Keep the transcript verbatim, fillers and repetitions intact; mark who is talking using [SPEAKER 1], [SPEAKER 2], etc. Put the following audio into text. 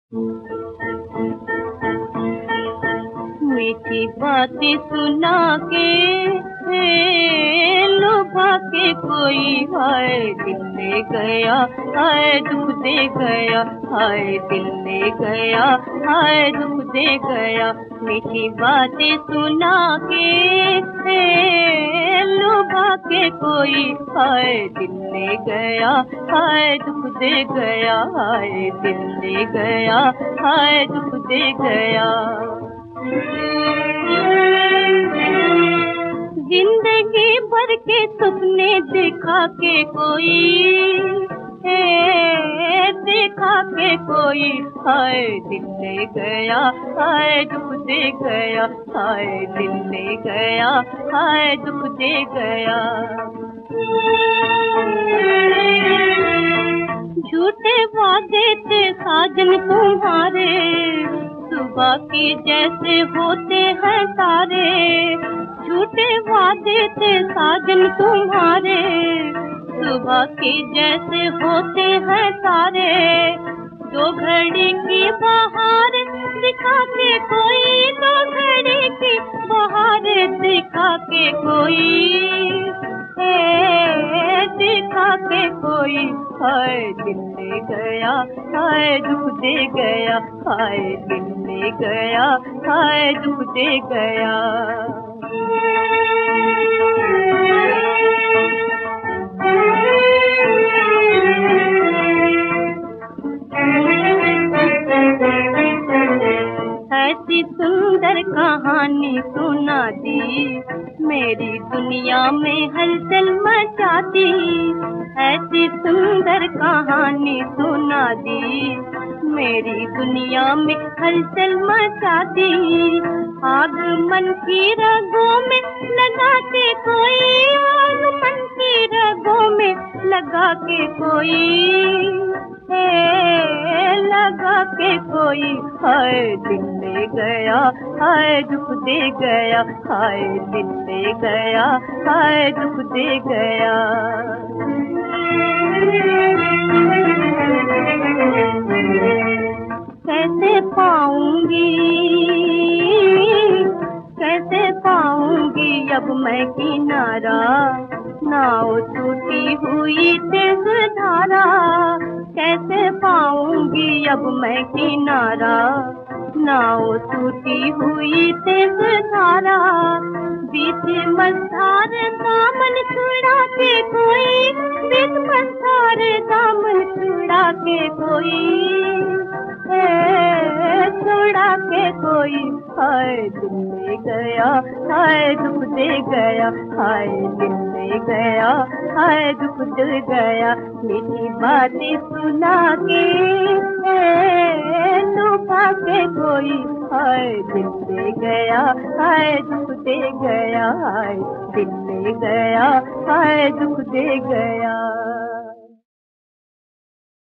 [SPEAKER 1] मीठी बातें सुना के लुभा के कोई हाय दिल ले गया, हाय दुख दे गया, हाय दिल ले गया, हाय दुख दे गया। मीठी बातें सुना के लुभा के कोई हाय दिल ले गया, हाय दुख दे गया, हाय दिल ले गया, हाय दुख दे गया। जिंदगी भर के सपने दिखा के कोई ए, दिखा के कोई हाय दिल ले गया, हाय दुख दे गया, हाय दिल ले गया, हाय दुख दे गया। झूठे वादे थे साजन तुम्हारे, सुबह के जैसे होते हैं तारे। झूठे वादे थे साजन तुम्हारे, सुबह के जैसे होते हैं तारे। दो घड़ी की बहार दिखा के कोई, दो घड़ी की बहार दिखा के कोई ए, दिखा के कोई हाय दिल ले गया, हाय दुख दे गया, हाय दिल ले गया, हाय दुख दे गया। ऐसी सुंदर कहानी सुना दी, मेरी दुनिया में हलचल मचा दी। ऐसी सुंदर कहानी सुना दी, मेरी दुनिया में हलचल मचा दी। आग मन की रगों में लगा के कोई, आग मन की रगों में लगा के कोई ए, लगा के कोई हाय दिल ले गया, हाय दुख दे गया, हाय दिल ले गया, हाय दुख दे गया। कैसे पाऊंगी, कैसे पाऊंगी अब मैं किनारा, नाव टूटी हुई तेज धारा। कैसे पाऊंगी अब मैं किनारा, नाव टूटी हुई तेज धारा। बीच मझधार दामन छुड़ा के कोई, बीच मझधार दामन छुड़ा के कोई ए, छुड़ा के कोई हाय दिल ले गया, हाय दुख दे गया, हाय दिल ले गया, हाय दुख दे गया। मीठी बातें सुना के लुभा के कोई हाय दिल ले गया, हाय दुख दे गया, हाय दिल ले गया, हाय दुख दे गया।